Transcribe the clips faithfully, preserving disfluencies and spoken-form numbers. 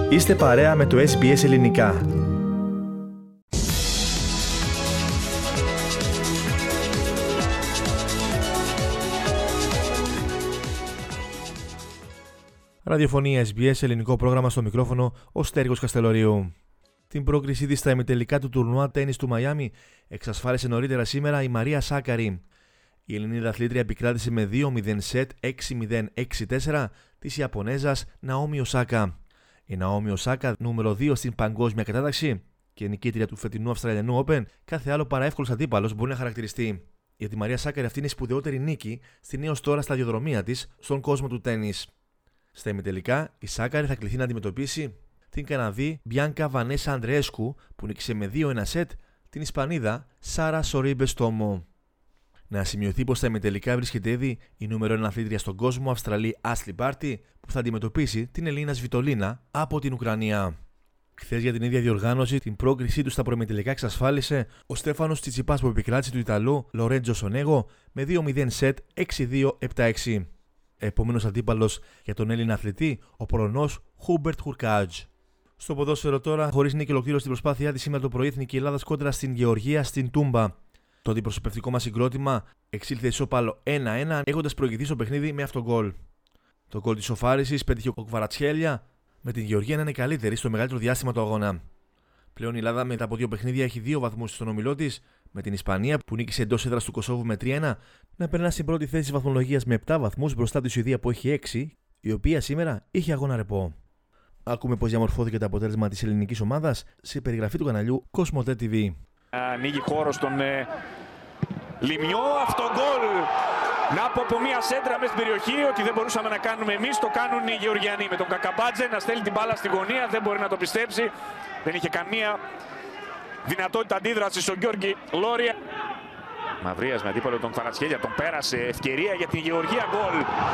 Είστε παρέα με το ες μπι ες Ελληνικά. Ραδιοφωνία ες μπι ες, ελληνικό πρόγραμμα, στο μικρόφωνο ο Στέργος Καστελορίου. Την πρόκρισή της στα ημιτελικά του τουρνουά τένις του Μαϊάμι εξασφάλισε νωρίτερα σήμερα η Μαρία Σάκαρη. Η Ελληνίδα αθλήτρια επικράτησε με δύο μηδέν σετ έξι μηδέν έξι τέσσερα της Ιαπωνέζας Ναόμι Οσάκα. Η Ναόμι Οσάκα, νούμερο δύο στην παγκόσμια κατάταξη και νικήτρια του φετινού Αυστραλιανού Όπεν, κάθε άλλο παρά εύκολος αντίπαλος μπορεί να χαρακτηριστεί. Για τη Μαρία Σάκαρη αυτή είναι η σπουδαιότερη νίκη στην έως τώρα σταδιοδρομία της στον κόσμο του τένις. Στα ημιτελικά, η Σάκαρη θα κληθεί να αντιμετωπίσει την Καναδή Μπιάνκα Βανέσα Αντρέσκου, που νίκησε με δύο ένα σετ την Ισπανίδα Σάρα Σορίμπες Τόμο. Να σημειωθεί πως στα ημιτελικά βρίσκεται ήδη η νούμερο ένα αθλήτρια στον κόσμο, Αυστραλή Άσλι Μπάρτι, που θα αντιμετωπίσει την Ελίνα Σβιτολίνα από την Ουκρανία. Χθες για την ίδια διοργάνωση, την πρόκρισή του στα προημιτελικά εξασφάλισε ο Στέφανος Τσιτσιπάς, που επικράτησε του Ιταλού Λορέντζο Σονέγο με δύο μηδέν σετ έξι δύο επτά έξι. Επόμενος αντίπαλος για τον Έλληνα αθλητή, ο Πολωνός Χούμπερτ Χουρκάτζ. Στο ποδόσφαιρο τώρα, χωρίς νίκη ολοκλήρωσε την προσπάθειά της σήμερα το πρωί Εθνική Ελλάδας κόντρα στην Γεωργία στην Τούμπα. Το αντιπροσωπευτικό μας συγκρότημα εξήλθε ισόπαλο ένα ένα, έχοντας προηγηθεί στο παιχνίδι με αυτογκόλ. Το γκολ της σοφάρισης πέτυχε ο Κβαρατσχέλια, με την Γεωργία να είναι καλύτερη στο μεγαλύτερο διάστημα του αγώνα. Πλέον η Ελλάδα μετά από δύο παιχνίδια έχει δύο βαθμούς στον όμιλό της, με την Ισπανία που νίκησε εντός έδρας του Κωσόβου με τρία ένα να περνά στην πρώτη θέση της βαθμολογίας με επτά βαθμούς μπροστά από τη Σουηδία που έχει έξι, η οποία σήμερα είχε αγώνα ρεπό. Ακούμε πώς διαμορφώθηκε το αποτέλεσμα της ελληνικής ομάδας σε περιγραφή του καναλιού Κοσμοτέ τι βι. Ανοίγει χώρο στον ε, Λιμιό, αυτό γκολ. Να πω από μία σέντρα μέσα στην περιοχή ότι δεν μπορούσαμε να κάνουμε εμείς, το κάνουν οι Γεωργιανοί. Με τον Κακαμπάτζε να στέλνει την μπάλα στη γωνία, δεν μπορεί να το πιστέψει. Δεν είχε καμία δυνατότητα αντίδραση στον Γιώργη Λόρια. Μαυρίας με αντίπαλο τον Κβαρατσχέλια, τον πέρασε, ευκαιρία για την Γεωργία, γκολ.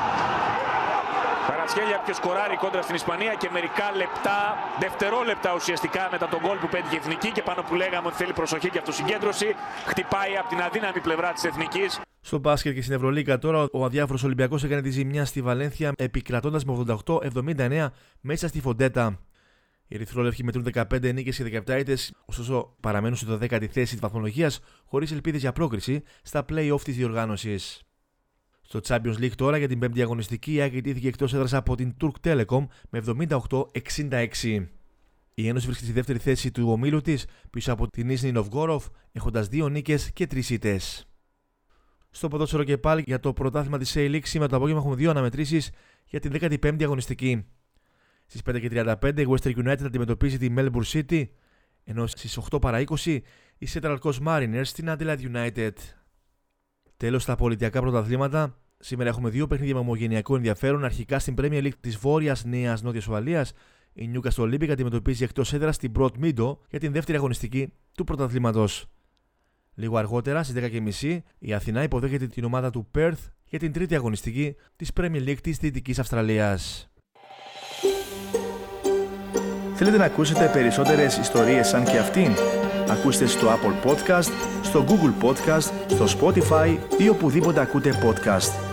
Κβαρατσχέλια πιο σκοράρει κόντρα στην Ισπανία και μερικά λεπτά, δευτερόλεπτα ουσιαστικά μετά τον γκολ που πέτυχε η Εθνική και πάνω που λέγαμε ότι θέλει προσοχή και αυτοσυγκέντρωση, χτυπάει από την αδύναμη πλευρά της Εθνικής. Στο μπάσκετ και στην Ευρωλίγκα τώρα, ο αδιάφορος Ολυμπιακός έκανε τη ζημιά στη Βαλένθια επικρατώντας με ογδόντα οκτώ εβδομήντα εννέα μέσα στη Φοντέτα. Οι ερυθρόλευκοι μετρούν δεκαπέντε νίκες και δεκαεπτά ήττες, ωστόσο παραμένουν στη δωδέκατη θέση της βαθμολογίας, χωρίς ελπίδες για πρόκριση στα play-off της διοργάνωσης. Στο Champions League τώρα, για την πέμπτη αγωνιστική, η ΑΕΚ ιτήθηκε εκτός έδρας από την Turk Telecom με εβδομήντα οκτώ εξήντα έξι. Η Ένωση βρίσκεται στη δεύτερη θέση του ομίλου της, πίσω από την Νίζνη Νοβγκόροφ, έχοντας δύο νίκες και τρεις ήττες. Στο ποδόσφαιρο και πάλι για το πρωτάθλημα της A-League, σήμερα το απόγευμα έχουμε δύο αναμετρήσεις για την δέκατη πέμπτη αγωνιστική. Στις πέντε και τριάντα πέντε η Western United αντιμετωπίζει τη Melbourne City, ενώ στις οκτώ παρά είκοσι η Central Coast Mariners στην Adelaide United. Τέλος, στα πολιτιακά πρωταθλήματα, σήμερα έχουμε δύο παιχνίδια με ομογενειακό ενδιαφέρον. Αρχικά στην Premier League της Βόρειας Νέας Νότιας Ουαλίας, η Newcastle Olympic αντιμετωπίζει εκτός έδρας την Broad Meadow για την δεύτερη αγωνιστική του πρωταθλήματος. Λίγο αργότερα, στις δέκα και μισή, η Αθηνά υποδέχεται την ομάδα του Perth για την τρίτη αγωνιστική της Premier League της Δυτικής Αυστραλίας. Θέλετε να ακούσετε περισσότερες ιστορίες σαν και αυτήν? Ακούστε στο Apple Podcast, στο Google Podcast, στο Spotify ή οπουδήποτε ακούτε podcast.